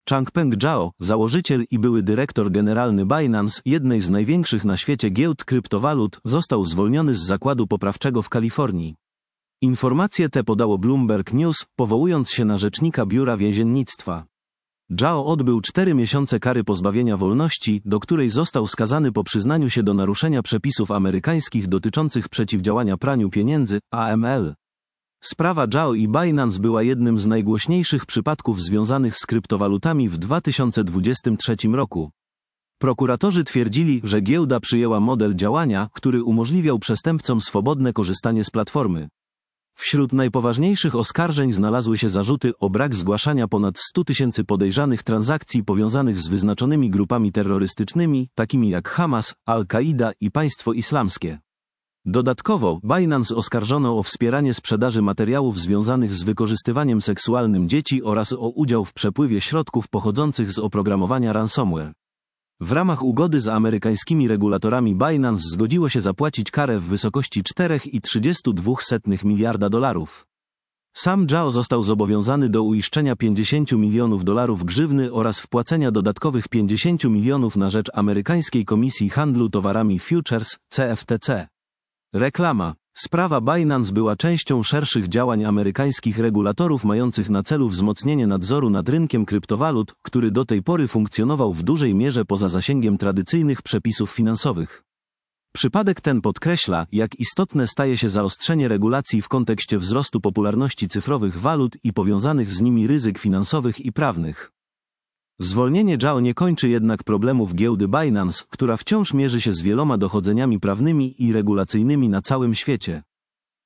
Changpeng Zhao, założyciel i były dyrektor generalny Binance, jednej z największych na świecie giełd kryptowalut, został zwolniony z zakładu poprawczego w Kalifornii. Informacje te podało Bloomberg News, powołując się na rzecznika Biura Więziennictwa. Zhao odbył 4 miesiące kary pozbawienia wolności, do której został skazany po przyznaniu się do naruszenia przepisów amerykańskich dotyczących przeciwdziałania praniu pieniędzy, AML. Sprawa Zhao i Binance była jednym z najgłośniejszych przypadków związanych z kryptowalutami w 2023 roku. Prokuratorzy twierdzili, że giełda przyjęła model działania, który umożliwiał przestępcom swobodne korzystanie z platformy. Wśród najpoważniejszych oskarżeń znalazły się zarzuty o brak zgłaszania ponad 100 000 podejrzanych transakcji powiązanych z wyznaczonymi grupami terrorystycznymi, takimi jak Hamas, Al-Kaida i Państwo Islamskie. Dodatkowo, Binance oskarżono o wspieranie sprzedaży materiałów związanych z wykorzystywaniem seksualnym dzieci oraz o udział w przepływie środków pochodzących z oprogramowania ransomware. W ramach ugody z amerykańskimi regulatorami Binance zgodziło się zapłacić karę w wysokości $4,32 miliarda. Sam Zhao został zobowiązany do uiszczenia $50 milionów grzywny oraz wpłacenia dodatkowych $50 milionów na rzecz amerykańskiej Komisji Handlu Towarami Futures, CFTC. Reklama. Sprawa Binance była częścią szerszych działań amerykańskich regulatorów mających na celu wzmocnienie nadzoru nad rynkiem kryptowalut, który do tej pory funkcjonował w dużej mierze poza zasięgiem tradycyjnych przepisów finansowych. Przypadek ten podkreśla, jak istotne staje się zaostrzenie regulacji w kontekście wzrostu popularności cyfrowych walut i powiązanych z nimi ryzyk finansowych i prawnych. Zwolnienie Zhao nie kończy jednak problemów giełdy Binance, która wciąż mierzy się z wieloma dochodzeniami prawnymi i regulacyjnymi na całym świecie.